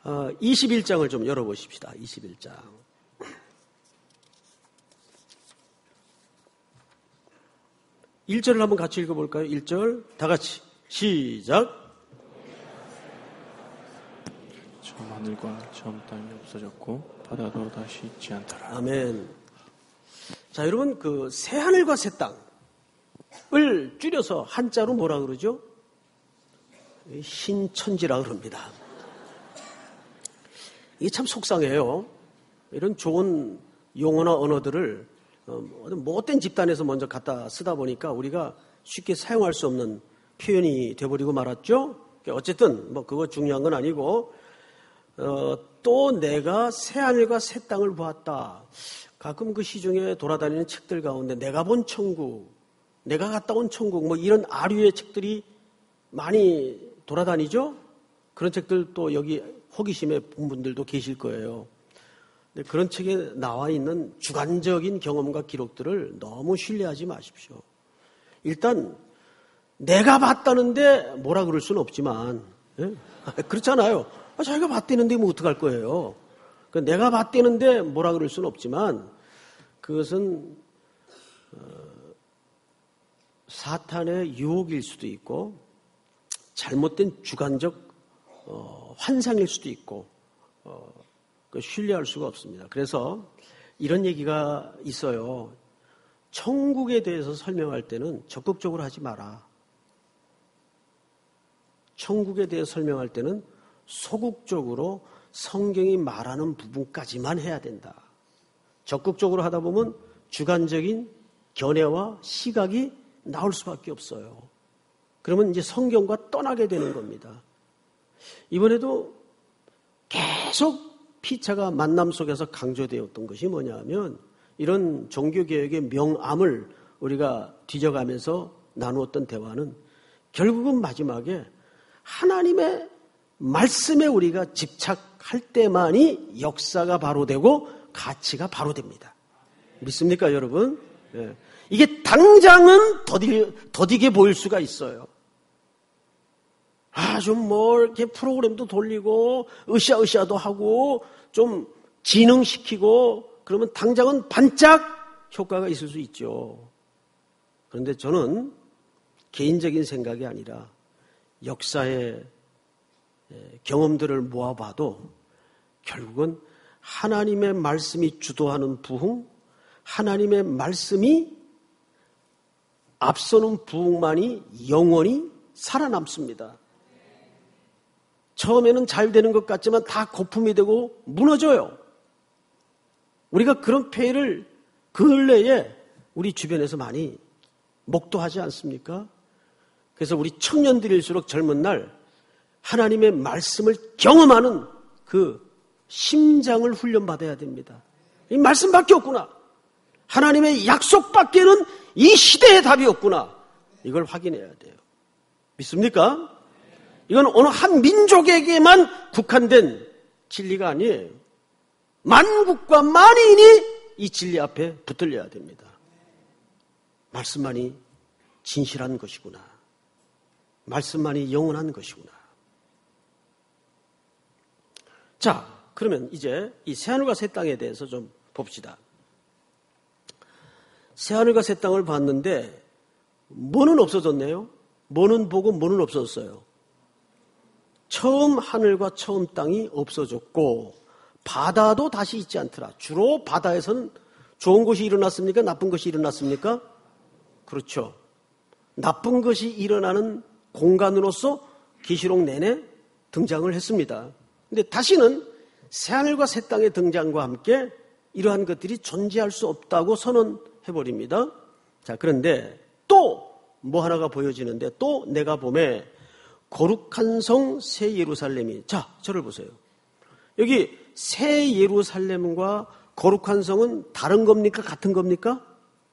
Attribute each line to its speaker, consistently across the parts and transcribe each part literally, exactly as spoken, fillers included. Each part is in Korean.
Speaker 1: 어, 이십일 장을 좀 열어보십시다. 이십일 장. 일 절을 한번 같이 읽어볼까요? 일 절 다 같이 시작.
Speaker 2: 처음 하늘과 처음 땅이 없어졌고 바다도 다시 있지 않더라.
Speaker 1: 아멘. 자, 여러분, 그 새 하늘과 새 땅을 줄여서 한자로 뭐라 그러죠? 신천지라 그럽니다. 이게 참 속상해요. 이런 좋은 용어나 언어들을 못된 집단에서 먼저 갖다 쓰다 보니까 우리가 쉽게 사용할 수 없는 표현이 돼버리고 말았죠. 어쨌든 뭐 그거 중요한 건 아니고, 어, 또 내가 새 하늘과 새 땅을 보았다. 가끔 그 시중에 돌아다니는 책들 가운데 내가 본 천국, 내가 갔다 온 천국, 뭐 이런 아류의 책들이 많이 돌아다니죠. 그런 책들 또 여기 호기심에 본 분들도 계실 거예요. 근데 그런 책에 나와 있는 주관적인 경험과 기록들을 너무 신뢰하지 마십시오. 일단 내가 봤다는데 뭐라 그럴 수는 없지만, 예? 그렇잖아요. 아, 자기가 봤다는데 뭐 어떡할 거예요. 그러니까 내가 봤다는데 뭐라 그럴 수는 없지만 그것은 어, 사탄의 유혹일 수도 있고 잘못된 주관적 어, 환상일 수도 있고 어, 신뢰할 수가 없습니다. 그래서 이런 얘기가 있어요. 천국에 대해서 설명할 때는 적극적으로 하지 마라. 천국에 대해서 설명할 때는 소극적으로 성경이 말하는 부분까지만 해야 된다. 적극적으로 하다 보면 주관적인 견해와 시각이 나올 수밖에 없어요. 그러면 이제 성경과 떠나게 되는 겁니다. 이번에도 계속 피차가 만남 속에서 강조되었던 것이 뭐냐면 이런 종교개혁의 명암을 우리가 뒤져가면서 나누었던 대화는 결국은 마지막에 하나님의 말씀에 우리가 집착할 때만이 역사가 바로 되고 가치가 바로 됩니다. 믿습니까, 여러분? 예. 이게 당장은 더디, 더디게 보일 수가 있어요. 아, 좀 뭐, 이렇게 프로그램도 돌리고, 으쌰으쌰도 하고, 좀 진흥시키고, 그러면 당장은 반짝 효과가 있을 수 있죠. 그런데 저는 개인적인 생각이 아니라 역사의 경험들을 모아봐도 결국은 하나님의 말씀이 주도하는 부흥, 하나님의 말씀이 앞서는 부흥만이 영원히 살아남습니다. 처음에는 잘 되는 것 같지만 다 거품이 되고 무너져요. 우리가 그런 폐해를 근래에 우리 주변에서 많이 목도하지 않습니까? 그래서 우리 청년들일수록 젊은 날 하나님의 말씀을 경험하는 그 심장을 훈련받아야 됩니다. 이 말씀밖에 없구나. 하나님의 약속밖에는 이 시대의 답이 없구나. 이걸 확인해야 돼요. 믿습니까? 이건 어느 한 민족에게만 국한된 진리가 아니에요. 만국과 만인이 이 진리 앞에 붙들려야 됩니다. 말씀만이 진실한 것이구나. 말씀만이 영원한 것이구나. 자, 그러면 이제 이 새하늘과 새 땅에 대해서 좀 봅시다. 새하늘과 새 땅을 봤는데 뭐는 없어졌네요? 뭐는 보고 뭐는 없어졌어요? 처음 하늘과 처음 땅이 없어졌고 바다도 다시 있지 않더라. 주로 바다에서는 좋은 것이 일어났습니까? 나쁜 것이 일어났습니까? 그렇죠. 나쁜 것이 일어나는 공간으로서 계시록 내내 등장을 했습니다. 근데 다시는 새하늘과 새 땅의 등장과 함께 이러한 것들이 존재할 수 없다고 선언해버립니다. 자, 그런데 또 뭐 하나가 보여지는데 또 내가 봄에 거룩한 성 새 예루살렘이, 자, 저를 보세요. 여기 새 예루살렘과 거룩한 성은 다른 겁니까? 같은 겁니까?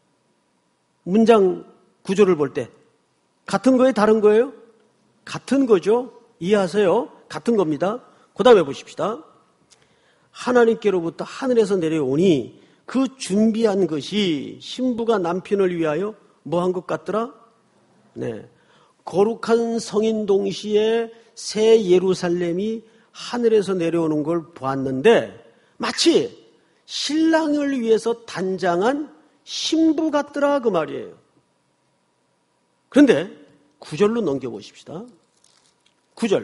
Speaker 1: 문장 구조를 볼 때 같은 거예요? 다른 거예요? 같은 거죠. 이해하세요? 같은 겁니다. 그 다음에 보십시다. 하나님께로부터 하늘에서 내려오니 그 준비한 것이 신부가 남편을 위하여 뭐 한 것 같더라? 네. 거룩한 성인 동시에 새 예루살렘이 하늘에서 내려오는 걸 보았는데 마치 신랑을 위해서 단장한 신부 같더라 그 말이에요. 그런데 구 절로 넘겨보십시다. 구 절.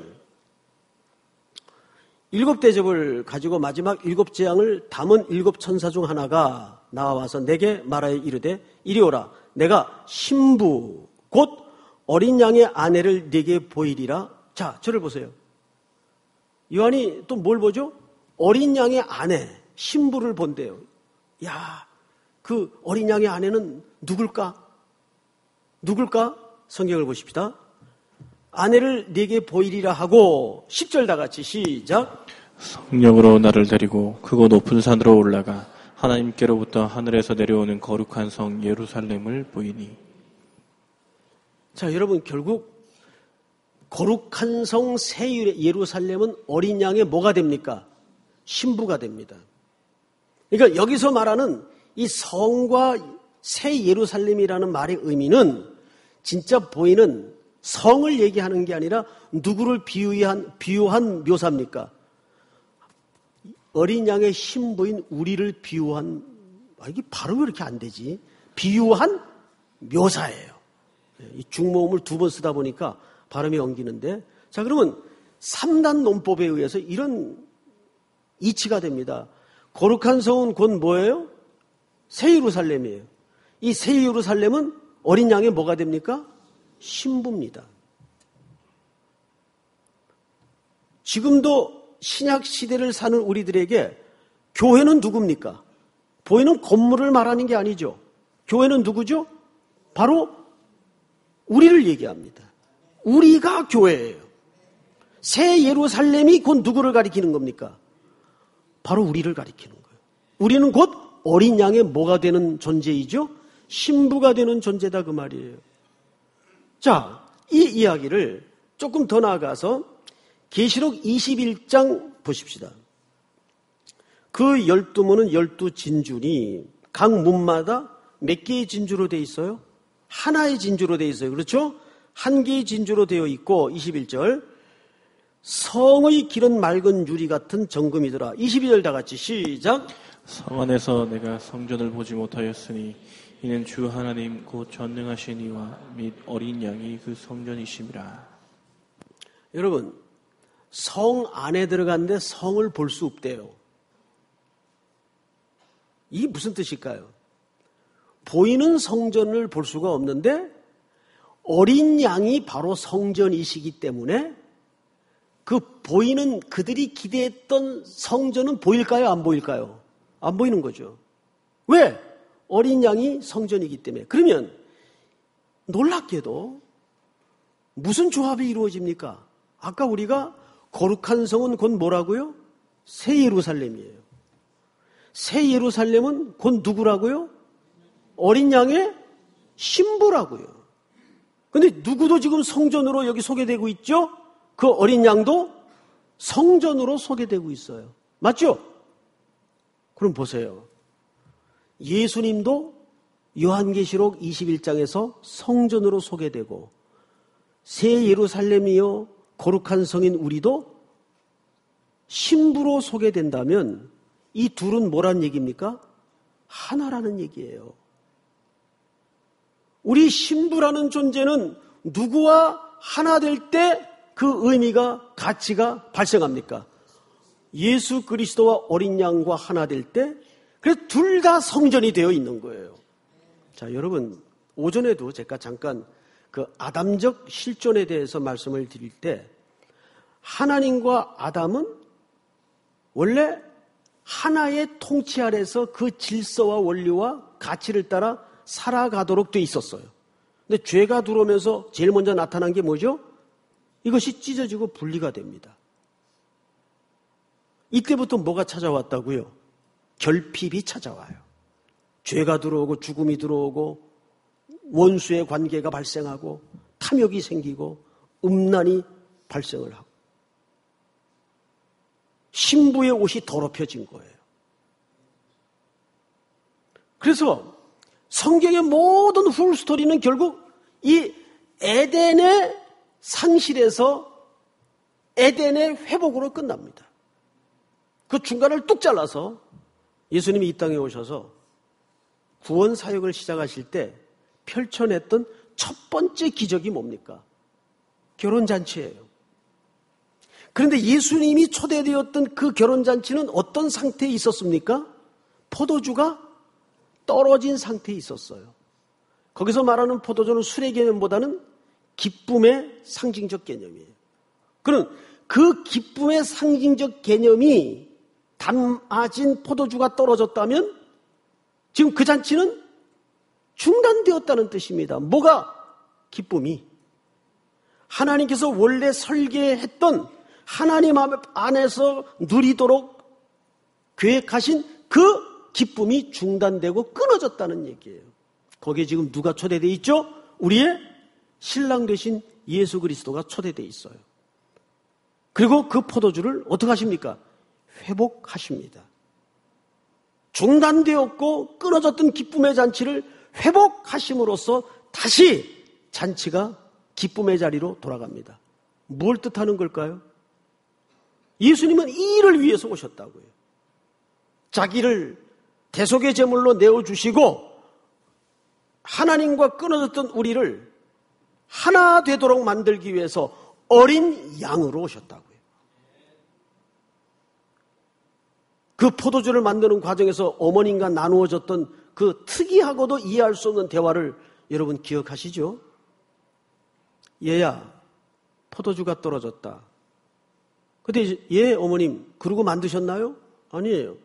Speaker 1: 일곱 대접을 가지고 마지막 일곱 재앙을 담은 일곱 천사 중 하나가 나와서 내게 말하여 이르되 이리 오라. 내가 신부 곧 어린 양의 아내를 네게 보이리라. 자, 저를 보세요. 요한이 또 뭘 보죠? 어린 양의 아내, 신부를 본대요. 야, 그 어린 양의 아내는 누굴까? 누굴까? 성경을 보십시다. 아내를 네게 보이리라 하고 십 절 다 같이 시작.
Speaker 2: 성령으로 나를 데리고 크고 높은 산으로 올라가 하나님께로부터 하늘에서 내려오는 거룩한 성 예루살렘을 보이니.
Speaker 1: 자, 여러분 결국 거룩한 성 새 예루살렘은 어린 양의 뭐가 됩니까? 신부가 됩니다. 그러니까 여기서 말하는 이 성과 새 예루살렘이라는 말의 의미는 진짜 보이는 성을 얘기하는 게 아니라 누구를 비유한, 비유한 묘사입니까? 어린 양의 신부인 우리를 비유한, 아, 이게 발음이 왜 이렇게 안 되지? 비유한 묘사예요. 이 중모음을 두 번 쓰다 보니까 발음이 엉기는데, 자, 그러면 삼 단 논법에 의해서 이런 이치가 됩니다. 거룩한 성은 곧 뭐예요? 새 예루살렘이에요. 이 새 예루살렘은 어린 양의 뭐가 됩니까? 신부입니다. 지금도 신약 시대를 사는 우리들에게 교회는 누굽니까? 보이는 건물을 말하는 게 아니죠. 교회는 누구죠? 바로 우리를 얘기합니다. 우리가 교회예요. 새 예루살렘이 곧 누구를 가리키는 겁니까? 바로 우리를 가리키는 거예요. 우리는 곧 어린 양의 뭐가 되는 존재이죠? 신부가 되는 존재다 그 말이에요. 자, 이 이야기를 조금 더 나아가서 계시록 이십일 장 보십시다. 그 열두 문은 열두 진주니 각 문마다 몇 개의 진주로 되어 있어요? 하나의 진주로 되어 있어요. 그렇죠? 한 개의 진주로 되어 있고 이십일 절 성의 길은 맑은 유리 같은 정금이더라. 이십이 절 다 같이 시작.
Speaker 2: 성 안에서 내가 성전을 보지 못하였으니 이는 주 하나님 곧 전능하신 이와 및 어린 양이 그 성전이심이라.
Speaker 1: 여러분, 성 안에 들어갔는데 성을 볼 수 없대요. 이게 무슨 뜻일까요? 보이는 성전을 볼 수가 없는데 어린 양이 바로 성전이시기 때문에 그 보이는 그들이 기대했던 성전은 보일까요? 안 보일까요? 안 보이는 거죠. 왜? 어린 양이 성전이기 때문에. 그러면 놀랍게도 무슨 조합이 이루어집니까? 아까 우리가 거룩한 성은 곧 뭐라고요? 새 예루살렘이에요. 새 예루살렘은 곧 누구라고요? 어린 양의 신부라고요. 근데 누구도 지금 성전으로 여기 소개되고 있죠? 그 어린 양도 성전으로 소개되고 있어요. 맞죠? 그럼 보세요. 예수님도 요한계시록 이십일 장에서 성전으로 소개되고 새 예루살렘이요 거룩한 성인 우리도 신부로 소개된다면 이 둘은 뭐란 얘기입니까? 하나라는 얘기예요. 우리 신부라는 존재는 누구와 하나 될 때 그 의미가 가치가 발생합니까? 예수 그리스도와 어린 양과 하나 될 때 그래서 둘 다 성전이 되어 있는 거예요. 자, 여러분 오전에도 제가 잠깐 그 아담적 실존에 대해서 말씀을 드릴 때 하나님과 아담은 원래 하나의 통치 아래서 그 질서와 원리와 가치를 따라 살아가도록 돼 있었어요. 근데 죄가 들어오면서 제일 먼저 나타난 게 뭐죠? 이것이 찢어지고 분리가 됩니다. 이때부터 뭐가 찾아왔다고요? 결핍이 찾아와요. 죄가 들어오고 죽음이 들어오고 원수의 관계가 발생하고 탐욕이 생기고 음란이 발생을 하고 신부의 옷이 더럽혀진 거예요. 그래서 성경의 모든 풀스토리는 결국 이 에덴의 상실에서 에덴의 회복으로 끝납니다. 그 중간을 뚝 잘라서 예수님이 이 땅에 오셔서 구원 사역을 시작하실 때 펼쳐냈던 첫 번째 기적이 뭡니까? 결혼잔치예요. 그런데 예수님이 초대되었던 그 결혼잔치는 어떤 상태에 있었습니까? 포도주가 떨어진 상태에 있었어요. 거기서 말하는 포도주는 술의 개념보다는 기쁨의 상징적 개념이에요. 그럼 그 기쁨의 상징적 개념이 담아진 포도주가 떨어졌다면 지금 그 잔치는 중단되었다는 뜻입니다. 뭐가 기쁨이? 하나님께서 원래 설계했던 하나님 안에서 누리도록 계획하신 그 기쁨이 중단되고 끊어졌다는 얘기예요. 거기에 지금 누가 초대되어 있죠? 우리의 신랑 되신 예수 그리스도가 초대되어 있어요. 그리고 그 포도주를 어떻게 하십니까? 회복하십니다. 중단되었고 끊어졌던 기쁨의 잔치를 회복하심으로써 다시 잔치가 기쁨의 자리로 돌아갑니다. 뭘 뜻하는 걸까요? 예수님은 이 일을 위해서 오셨다고요. 자기를 대속의 제물로 내어주시고 하나님과 끊어졌던 우리를 하나 되도록 만들기 위해서 어린 양으로 오셨다고요. 그 포도주를 만드는 과정에서 어머님과 나누어졌던 그 특이하고도 이해할 수 없는 대화를 여러분 기억하시죠? 얘야, 포도주가 떨어졌다. 근데 얘 어머님 그러고 만드셨나요? 아니에요.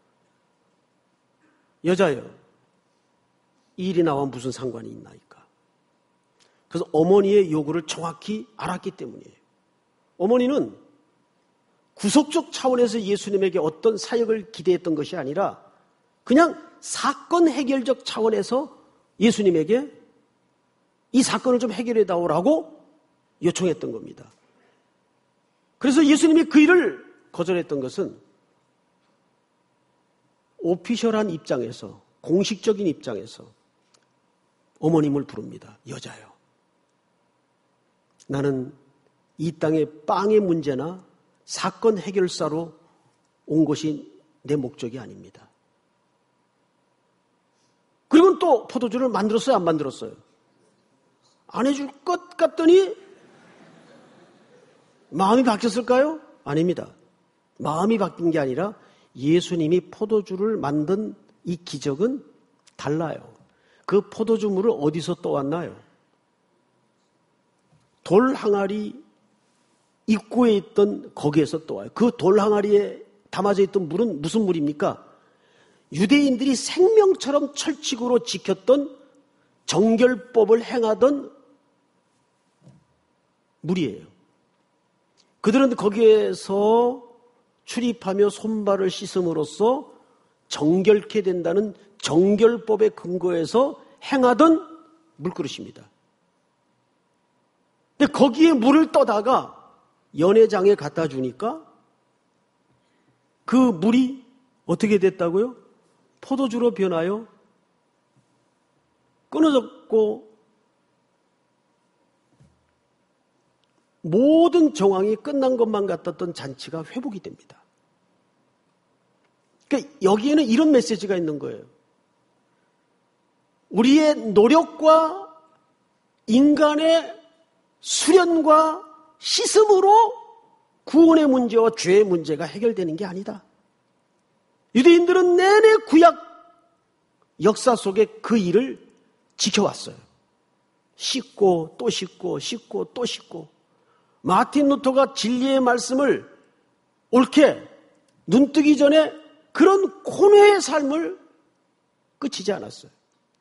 Speaker 1: 여자예요. 이 일이 나와 무슨 상관이 있나이까. 그래서 어머니의 요구를 정확히 알았기 때문이에요. 어머니는 구속적 차원에서 예수님에게 어떤 사역을 기대했던 것이 아니라 그냥 사건 해결적 차원에서 예수님에게 이 사건을 좀 해결해 다오라고 요청했던 겁니다. 그래서 예수님이 그 일을 거절했던 것은 오피셜한 입장에서, 공식적인 입장에서 어머님을 부릅니다. 여자요. 나는 이 땅의 빵의 문제나 사건 해결사로 온 것이 내 목적이 아닙니다. 그리고 또 포도주를 만들었어요? 안 만들었어요? 안 해줄 것 같더니 마음이 바뀌었을까요? 아닙니다. 마음이 바뀐 게 아니라 예수님이 포도주를 만든 이 기적은 달라요. 그 포도주물을 어디서 떠왔나요? 돌 항아리 입구에 있던 거기에서 떠와요. 그 돌 항아리에 담아져 있던 물은 무슨 물입니까? 유대인들이 생명처럼 철칙으로 지켰던 정결법을 행하던 물이에요. 그들은 거기에서 출입하며 손발을 씻음으로써 정결케 된다는 정결법의 근거에서 행하던 물그릇입니다. 근데 거기에 물을 떠다가 연회장에 갖다 주니까 그 물이 어떻게 됐다고요? 포도주로 변하여 끊어졌고 모든 정황이 끝난 것만 같았던 잔치가 회복이 됩니다. 그러니까 여기에는 이런 메시지가 있는 거예요. 우리의 노력과 인간의 수련과 씻음으로 구원의 문제와 죄의 문제가 해결되는 게 아니다. 유대인들은 내내 구약 역사 속에 그 일을 지켜왔어요. 씻고 또 씻고 씻고 또 씻고. 마틴 루터가 진리의 말씀을 옳게 눈뜨기 전에 그런 고뇌의 삶을 끝이지 않았어요.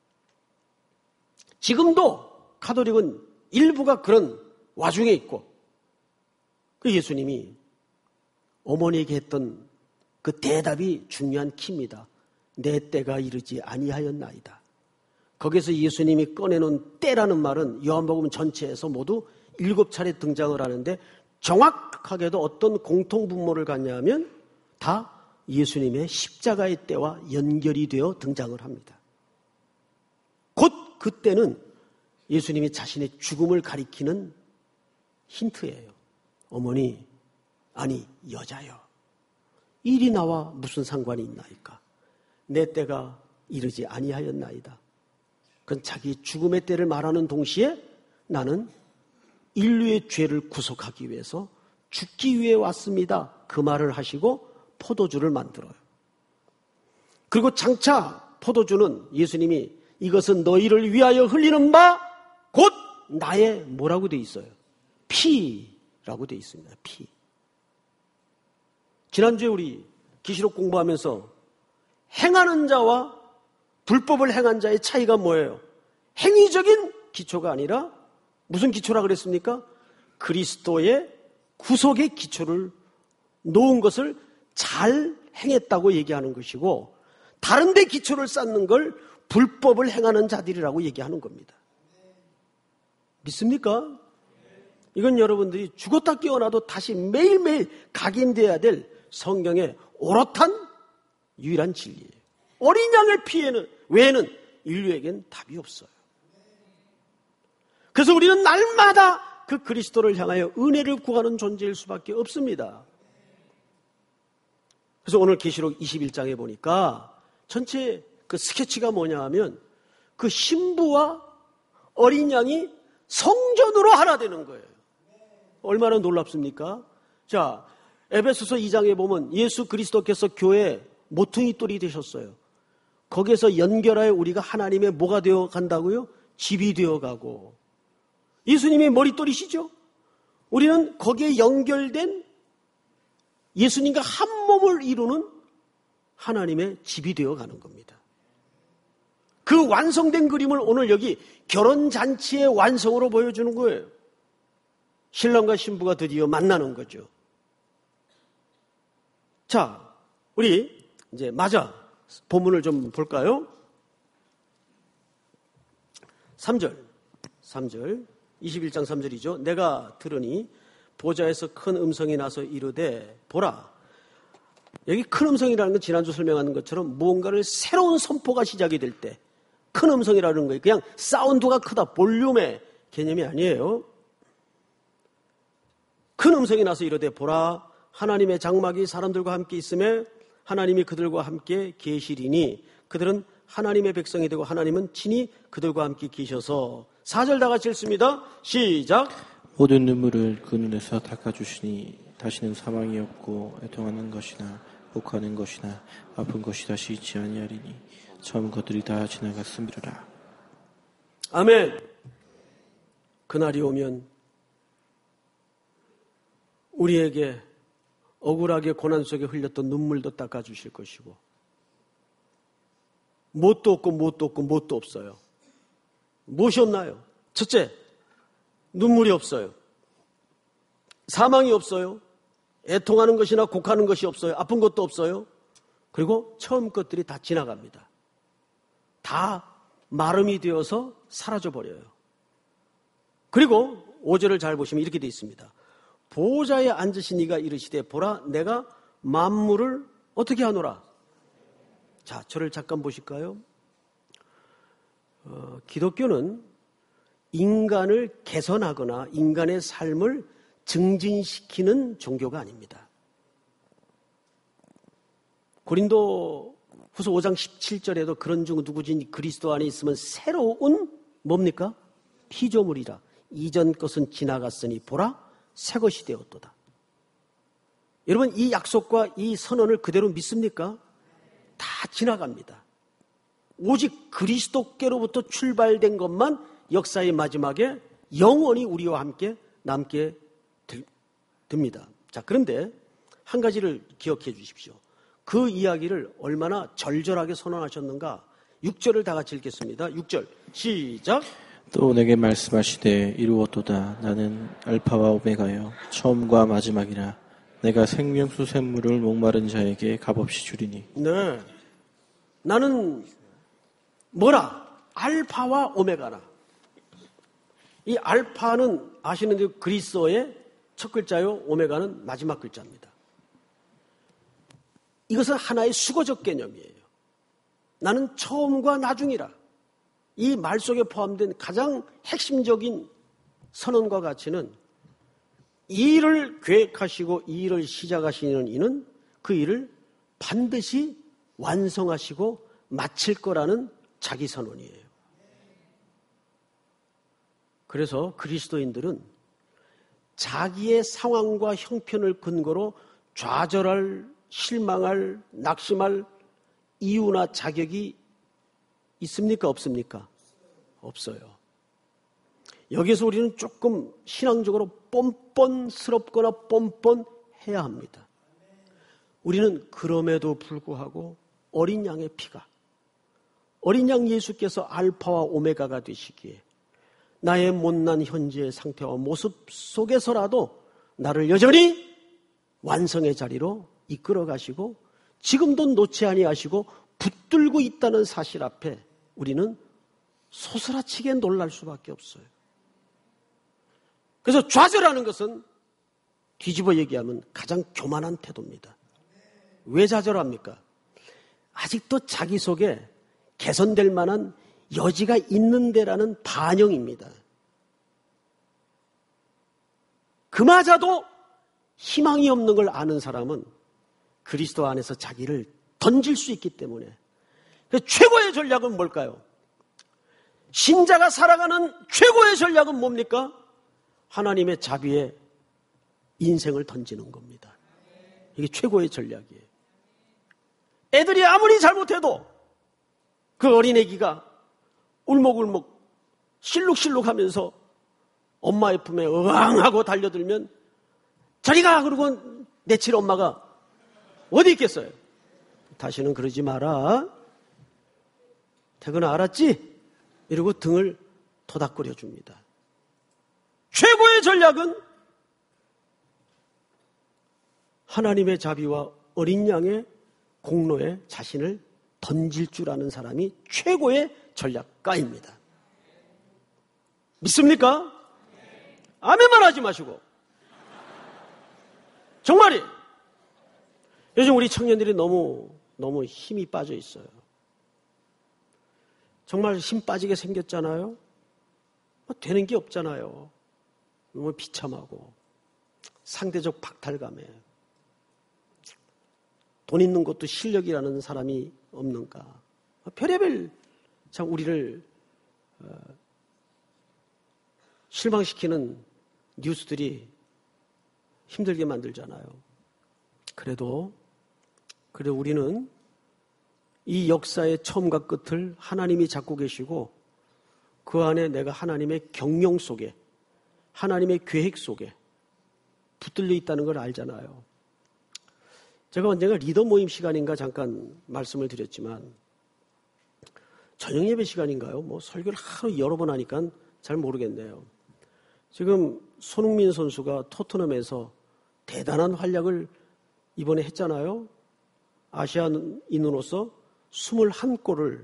Speaker 1: 지금도 가톨릭은 일부가 그런 와중에 있고 그 예수님이 어머니에게 했던 그 대답이 중요한 키입니다. 내 때가 이르지 아니하였나이다. 거기서 예수님이 꺼내놓은 때라는 말은 요한복음 전체에서 모두 일곱 차례 등장을 하는데 정확하게도 어떤 공통분모를 갖냐면 다 예수님의 십자가의 때와 연결이 되어 등장을 합니다. 곧 그때는 예수님이 자신의 죽음을 가리키는 힌트예요. 어머니, 아니 여자여, 일이 나와 무슨 상관이 있나이까? 내 때가 이르지 아니하였나이다. 그건 자기 죽음의 때를 말하는 동시에 나는 인류의 죄를 구속하기 위해서 죽기 위해 왔습니다. 그 말을 하시고 포도주를 만들어요. 그리고 장차 포도주는 예수님이 이것은 너희를 위하여 흘리는 바 곧 나의 뭐라고 돼 있어요? 피라고 돼 있습니다. 피. 지난주에 우리 계시록 공부하면서 행하는 자와 불법을 행한 자의 차이가 뭐예요? 행위적인 기초가 아니라 무슨 기초라 그랬습니까? 그리스도의 구속의 기초를 놓은 것을 잘 행했다고 얘기하는 것이고, 다른 데 기초를 쌓는 걸 불법을 행하는 자들이라고 얘기하는 겁니다. 믿습니까? 이건 여러분들이 죽었다 깨어나도 다시 매일매일 각인돼야 될 성경의 오롯한 유일한 진리예요. 어린 양의 피해는 외에는 인류에겐 답이 없어요. 그래서 우리는 날마다 그 그리스도를 향하여 은혜를 구하는 존재일 수밖에 없습니다. 그래서 오늘 계시록 이십일 장에 보니까 전체 그 스케치가 뭐냐 하면 그 신부와 어린 양이 성전으로 하나 되는 거예요. 얼마나 놀랍습니까? 자, 에베소서 이 장에 보면 예수 그리스도께서 교회에 모퉁이 돌이 되셨어요. 거기에서 연결하여 우리가 하나님의 뭐가 되어 간다고요? 집이 되어 가고, 예수님이 머릿돌이시죠? 우리는 거기에 연결된 예수님과 한 몸을 이루는 하나님의 집이 되어 가는 겁니다. 그 완성된 그림을 오늘 여기 결혼잔치의 완성으로 보여주는 거예요. 신랑과 신부가 드디어 만나는 거죠. 자, 우리 이제 마저 본문을 좀 볼까요? 삼 절, 삼 절, 이십일 장 삼 절이죠. 내가 들으니 보좌에서 큰 음성이 나서 이르되 보라. 여기 큰 음성이라는 건 지난주 설명하는 것처럼 무언가를 새로운 선포가 시작이 될 때 큰 음성이라는 거예요. 그냥 사운드가 크다, 볼륨의 개념이 아니에요. 큰 음성이 나서 이르되 보라, 하나님의 장막이 사람들과 함께 있음에 하나님이 그들과 함께 계시리니 그들은 하나님의 백성이 되고 하나님은 친히 그들과 함께 계셔서. 사 절 다 같이 읽습니다. 시작.
Speaker 2: 모든 눈물을 그 눈에서 닦아주시니 다시는 사망이 없고 애통하는 것이나 옥하는 것이나 아픈 것이 다시 있지 아니하리니 처음 것들이 다 지나갔음이로라.
Speaker 1: 아멘. 그날이 오면 우리에게 억울하게 고난 속에 흘렸던 눈물도 닦아주실 것이고, 뭣도 없고 뭣도 없고 뭣도 없어요. 무엇이 없나요? 첫째, 눈물이 없어요. 사망이 없어요. 애통하는 것이나 곡하는 것이 없어요. 아픈 것도 없어요. 그리고 처음 것들이 다 지나갑니다. 다 마름이 되어서 사라져버려요. 그리고 오 절을 잘 보시면 이렇게 되어 있습니다. 보호자에 앉으신 이가 이르시되 보라, 내가 만물을 어떻게 하노라. 자, 저를 잠깐 보실까요? 어, 기독교는 인간을 개선하거나 인간의 삶을 증진시키는 종교가 아닙니다. 고린도 후서 오 장 십칠 절에도 그런 중 누구든지 그리스도 안에 있으면 새로운 뭡니까? 피조물이라. 이전 것은 지나갔으니 보라, 새 것이 되었도다. 여러분, 이 약속과 이 선언을 그대로 믿습니까? 다 지나갑니다. 오직 그리스도께로부터 출발된 것만 역사의 마지막에 영원히 우리와 함께 남게 됩니다. 자, 그런데 한 가지를 기억해 주십시오. 그 이야기를 얼마나 절절하게 선언하셨는가. 육 절을 다 같이 읽겠습니다. 육 절 시작.
Speaker 2: 또 내게 말씀하시되 이루었도다. 나는 알파와 오메가여 처음과 마지막이라. 내가 생명수 샘물을 목마른 자에게 값없이 주리니.
Speaker 1: 네, 나는 뭐라? 알파와 오메가라. 이 알파는 아시는 대로 그리스어의 첫 글자요, 오메가는 마지막 글자입니다. 이것은 하나의 수거적 개념이에요. 나는 처음과 나중이라. 이 말 속에 포함된 가장 핵심적인 선언과 가치는 이 일을 계획하시고 이 일을 시작하시는 이는 그 일을 반드시 완성하시고 마칠 거라는 자기 선언이에요. 그래서 그리스도인들은 자기의 상황과 형편을 근거로 좌절할, 실망할, 낙심할 이유나 자격이 있습니까? 없습니까? 없어요. 여기서 우리는 조금 신앙적으로 뻔뻔스럽거나 뻔뻔해야 합니다. 우리는 그럼에도 불구하고 어린 양의 피가, 어린 양 예수께서 알파와 오메가가 되시기에 나의 못난 현재의 상태와 모습 속에서라도 나를 여전히 완성의 자리로 이끌어 가시고 지금도 놓지 아니하시고 붙들고 있다는 사실 앞에 우리는 소스라치게 놀랄 수밖에 없어요. 그래서 좌절하는 것은 뒤집어 얘기하면 가장 교만한 태도입니다. 왜 좌절합니까? 아직도 자기 속에 개선될 만한 여지가 있는데라는 반영입니다. 그마저도 희망이 없는 걸 아는 사람은 그리스도 안에서 자기를 던질 수 있기 때문에 최고의 전략은 뭘까요? 신자가 살아가는 최고의 전략은 뭡니까? 하나님의 자비에 인생을 던지는 겁니다. 이게 최고의 전략이에요. 애들이 아무리 잘못해도 그 어린애기가 울먹울먹 실룩실룩하면서 엄마의 품에 으앙하고 달려들면 저리가 그러고 내칠 엄마가 어디 있겠어요? 다시는 그러지 마라. 태근아 알았지? 이러고 등을 토닥거려 줍니다. 최고의 전략은 하나님의 자비와 어린 양의 공로에 자신을 던질 줄 아는 사람이 최고의 전략가입니다. 믿습니까? 아멘만 하지 마시고. 정말이 요즘 우리 청년들이 너무 너무 힘이 빠져 있어요. 정말 힘 빠지게 생겼잖아요. 뭐 되는 게 없잖아요. 너무 비참하고 상대적 박탈감에 돈 있는 것도 실력이라는 사람이 없는가. 별의별 참 우리를 실망시키는 뉴스들이 힘들게 만들잖아요. 그래도 그래도 우리는 이 역사의 처음과 끝을 하나님이 잡고 계시고 그 안에 내가 하나님의 경영 속에 하나님의 계획 속에 붙들려 있다는 걸 알잖아요. 제가 언젠가 리더 모임 시간인가 잠깐 말씀을 드렸지만 저녁 예배 시간인가요? 뭐 설교를 하루 여러 번 하니까 잘 모르겠네요. 지금 손흥민 선수가 토트넘에서 대단한 활약을 이번에 했잖아요. 아시아인으로서 이십일 골을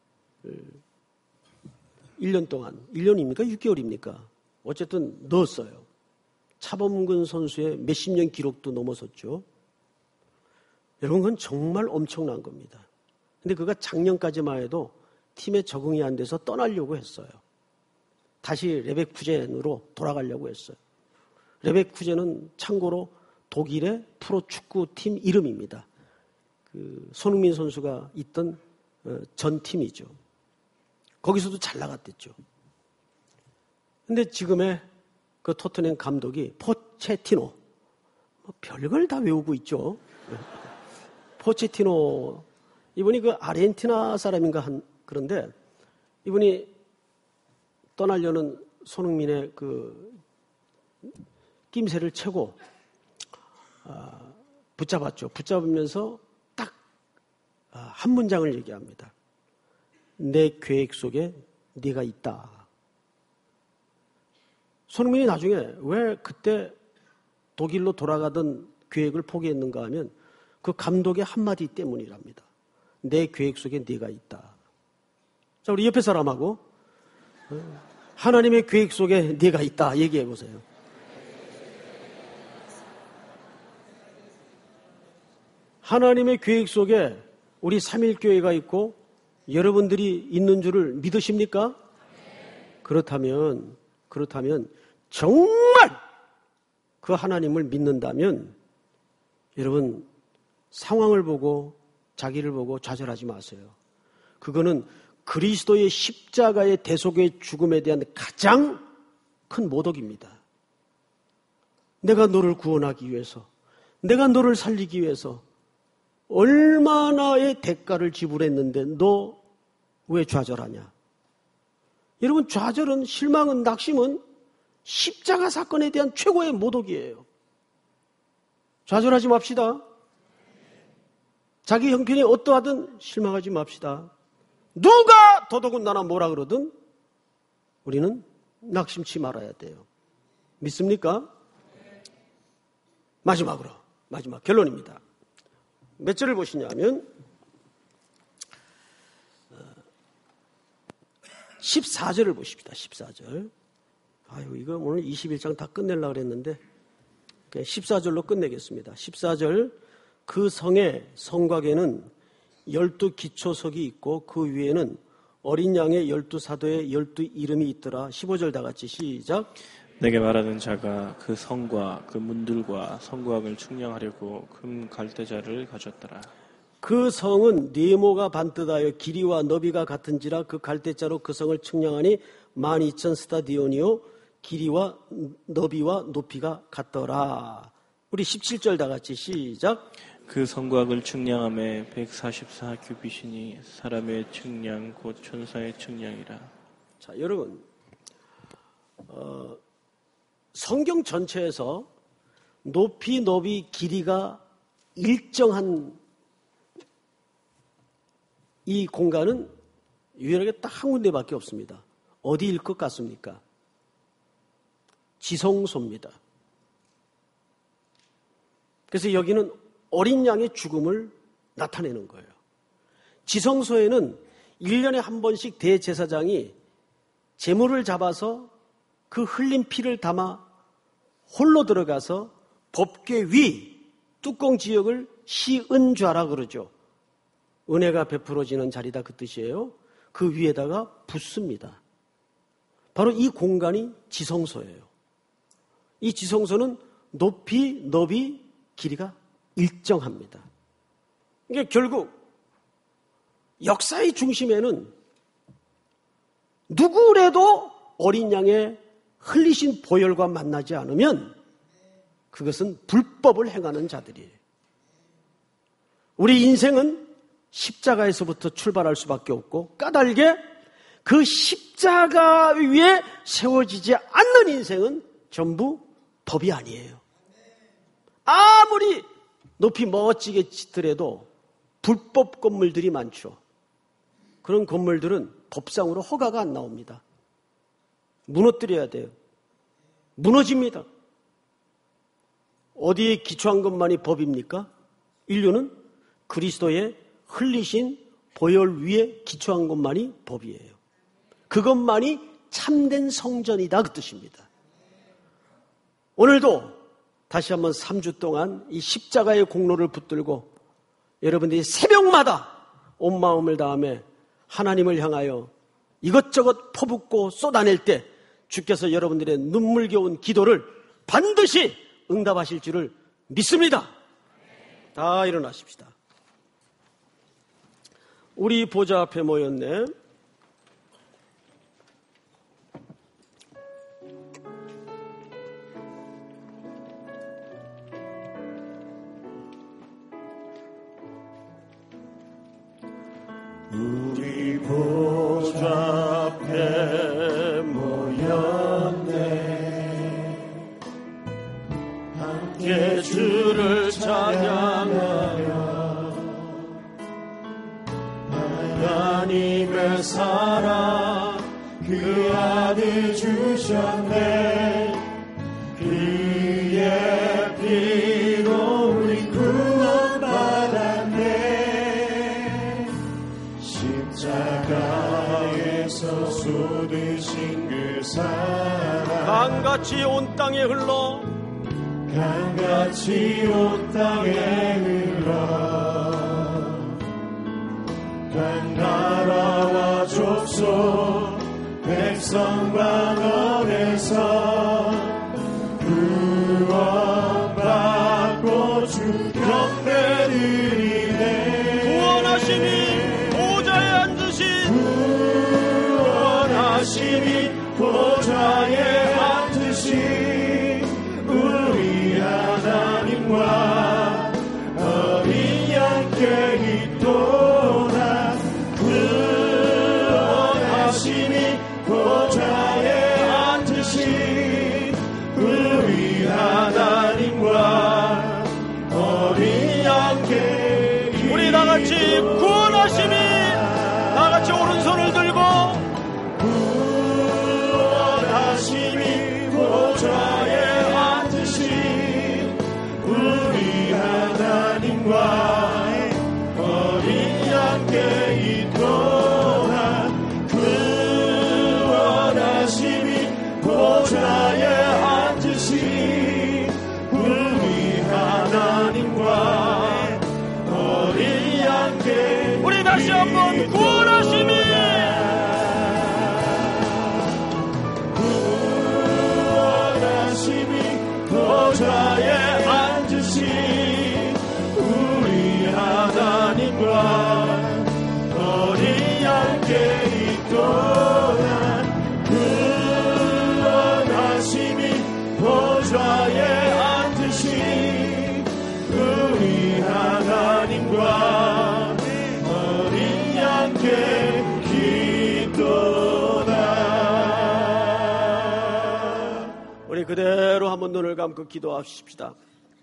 Speaker 1: 일 년 동안, 일 년입니까? 육 개월입니까? 어쨌든 넣었어요. 차범근 선수의 몇십 년 기록도 넘어섰죠. 여러분, 그건 정말 엄청난 겁니다. 근데 그가 작년까지만 해도 팀에 적응이 안 돼서 떠나려고 했어요. 다시 레베쿠젠으로 돌아가려고 했어요. 레베쿠젠은 참고로 독일의 프로축구팀 이름입니다. 그 손흥민 선수가 있던 전 팀이죠. 거기서도 잘 나갔댔죠. 근데 지금의 그 토트넘 감독이 포체티노, 뭐 별걸 다 외우고 있죠. 포체티노, 이분이 그 아르헨티나 사람인가 한, 그런데 이분이 떠나려는 손흥민의 그 낌새를 채고 아, 붙잡았죠. 붙잡으면서 딱 한 문장을 얘기합니다. 내 계획 속에 네가 있다. 손흥민이 나중에 왜 그때 독일로 돌아가던 계획을 포기했는가 하면 그 감독의 한마디 때문이랍니다. 내 계획 속에 네가 있다. 자, 우리 옆에 사람하고 하나님의 계획 속에 네가 있다 얘기해 보세요. 하나님의 계획 속에 우리 삼일교회가 있고 여러분들이 있는 줄을 믿으십니까? 그렇다면 그렇다면 정말 그 하나님을 믿는다면 여러분 상황을 보고 자기를 보고 좌절하지 마세요. 그거는 그리스도의 십자가의 대속의 죽음에 대한 가장 큰 모독입니다. 내가 너를 구원하기 위해서, 내가 너를 살리기 위해서 얼마나의 대가를 지불했는데 너 왜 좌절하냐? 여러분, 좌절은, 실망은, 낙심은 십자가 사건에 대한 최고의 모독이에요. 좌절하지 맙시다. 자기 형편이 어떠하든 실망하지 맙시다. 누가 더더군다나 뭐라 그러든 우리는 낙심치 말아야 돼요. 믿습니까? 마지막으로, 마지막 결론입니다. 몇 절을 보시냐면 십사 절을 보십시다. 십사 절. 아유, 이거 오늘 이십일 장 다 끝내려고 그랬는데 십사 절로 끝내겠습니다. 십사 절. 그 성의 성곽에는 열두 기초석이 있고 그 위에는 어린 양의 열두 사도의 열두 이름이 있더라. 십오 절 다 같이 시작.
Speaker 2: 내게 말하는 자가 그 성과 그 문들과 성곽을 측량하려고 금 갈대자를 가졌더라.
Speaker 1: 그 성은 네모가 반듯하여 길이와 너비가 같은지라 그 갈대자로 그 성을 측량하니 만 이천 스타디온이요 길이와 너비와 높이가 같더라. 우리 십칠 절 다 같이 시작.
Speaker 2: 그 성곽을 측량함에 백사십사 규빗이니 사람의 측량 곧 천사의 측량이라.
Speaker 1: 자, 여러분, 어, 성경 전체에서 높이, 너비, 길이가 일정한 이 공간은 유일하게 딱 한 군데밖에 없습니다. 어디일 것 같습니까? 지성소입니다. 그래서 여기는 어린 양의 죽음을 나타내는 거예요. 지성소에는 일 년에 한 번씩 대제사장이 제물을 잡아서 그 흘린 피를 담아 홀로 들어가서 법궤 위 뚜껑 지역을 시은좌라 그러죠. 은혜가 베풀어지는 자리다 그 뜻이에요. 그 위에다가 붓습니다. 바로 이 공간이 지성소예요. 이 지성소는 높이, 너비, 길이가 일정합니다. 이게 결국 역사의 중심에는 누구라도 어린 양의 흘리신 보혈과 만나지 않으면 그것은 불법을 행하는 자들이에요. 우리 인생은 십자가에서부터 출발할 수밖에 없고 까닭에 그 십자가 위에 세워지지 않는 인생은 전부 법이 아니에요. 아무리 높이 멋지게 짓더라도 불법 건물들이 많죠. 그런 건물들은 법상으로 허가가 안 나옵니다. 무너뜨려야 돼요. 무너집니다. 어디에 기초한 것만이 법입니까? 인류는 그리스도의 흘리신 보혈 위에 기초한 것만이 법이에요. 그것만이 참된 성전이다 그 뜻입니다. 오늘도 다시 한번 삼 주 동안 이 십자가의 공로를 붙들고 여러분들이 새벽마다 온 마음을 다하며 하나님을 향하여 이것저것 퍼붓고 쏟아낼 때 주께서 여러분들의 눈물겨운 기도를 반드시 응답하실 줄을 믿습니다. 다 일어나십시다. 우리 보좌 앞에 모였네.
Speaker 3: 우리 보좌 앞에 모였네. 함께 주를 찬양하며 하나님의 사랑 그 아들 주셨네. 그의 피로 우리 구원받았네. 십자가에서 쏟으신 그 사랑
Speaker 1: 강같이 온 땅에 흘러
Speaker 3: 강같이 온 땅에 흘러 각 나라와 족속 백성과 너에서 구원 있도다. 그 원하심이 보좌에 앉으신 우리 하나님과 어린 양께
Speaker 1: 우리 다같이 구원하심이 다같이 오른손을 들고
Speaker 3: 구원하심이 보좌에 앉으신 우리 하나님과 어린 양께 있도다. 구원하심이 보좌에 앉으신 우리 하나님과 어린 양께
Speaker 1: 우리 다시 한번 구원하심이
Speaker 3: 보좌에 앉으신 우리 하나님과 어린 양께 있도다. 구원하심이 보좌에 앉으신 우리 하나님과 어린 양께 있도다.
Speaker 1: 우리 그대로 한번 눈을 감고 기도하십시다.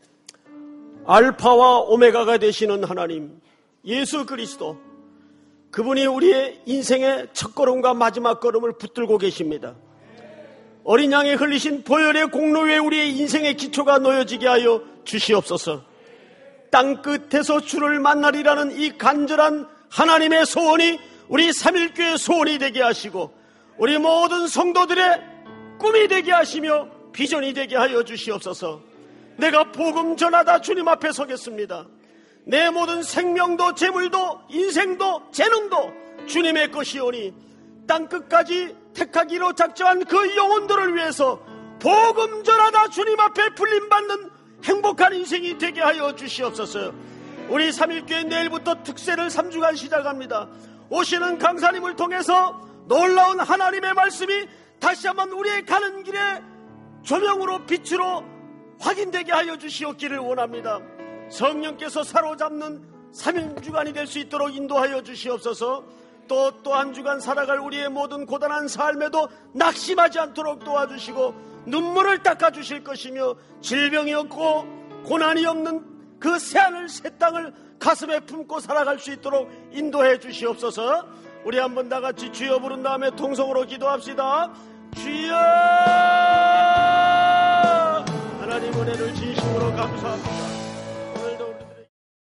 Speaker 1: 알파와 오메가가 되시는 하나님 예수 그리스도, 그분이 우리의 인생의 첫걸음과 마지막 걸음을 붙들고 계십니다. 어린 양이 흘리신 보혈의 공로 위에 우리의 인생의 기초가 놓여지게 하여 주시옵소서. 땅끝에서 주를 만나리라는 이 간절한 하나님의 소원이 우리 삼일교회 소원이 되게 하시고 우리 모든 성도들의 꿈이 되게 하시며 비전이 되게 하여 주시옵소서. 내가 복음 전하다 주님 앞에 서겠습니다. 내 모든 생명도 재물도 인생도 재능도 주님의 것이오니 땅끝까지 택하기로 작정한 그 영혼들을 위해서 복음 전하다 주님 앞에 불림받는 행복한 인생이 되게 하여 주시옵소서. 우리 삼일교회 내일부터 특세를 삼 주간 시작합니다. 오시는 강사님을 통해서 놀라운 하나님의 말씀이 다시 한번 우리의 가는 길에 조명으로 빛으로 확인되게 하여 주시옵기를 원합니다. 성령께서 사로잡는 삼 일 주간이 될 수 있도록 인도하여 주시옵소서. 또 또 한 주간 살아갈 우리의 모든 고단한 삶에도 낙심하지 않도록 도와주시고 눈물을 닦아주실 것이며 질병이 없고 고난이 없는 그 새하늘 새 땅을 가슴에 품고 살아갈 수 있도록 인도해 주시옵소서. 우리 한번 다 같이 주여 부른 다음에 통성으로 기도합시다. 주여! 하나님 은혜를 진심으로 감사합니다.